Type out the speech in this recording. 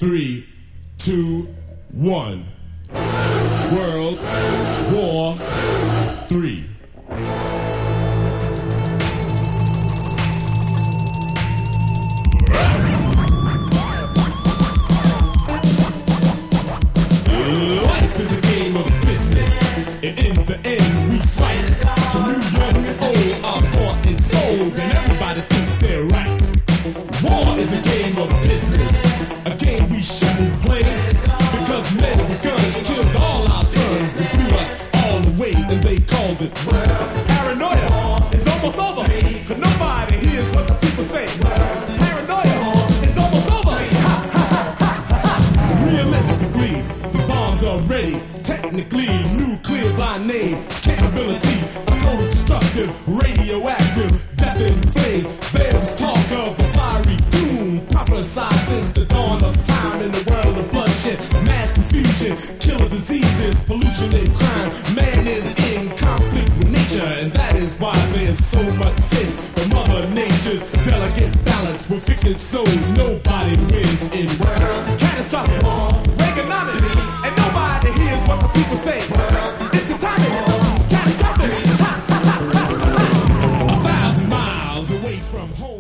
3, 2, 1. World War III. Life is a game of business, and in the end we fight. From new young and old, our bought and sold, and everybody thinks they're right. War is a game of business, a game we shouldn't play, because men with guns killed all our sons and blew us all away, and they called it paranoia. It's almost over, cause nobody hears what the people say. Paranoia is almost over. Realistically, the bombs are ready. Technically, nuclear by name. Capability, total destructive, radioactive, death and flame. There was talk of a fiery doom, prophesied since the dawn of time in the world of bloodshed, mass confusion, killer diseases, pollution and crime. Man is in conflict with nature, and that is why there's so much sin. But Mother Nature's delicate balance will fix it so nobody wins in catastrophic, Reaganomics, and nobody hears what the people say. It's atomic, catastrophic, 1,000 miles away from home.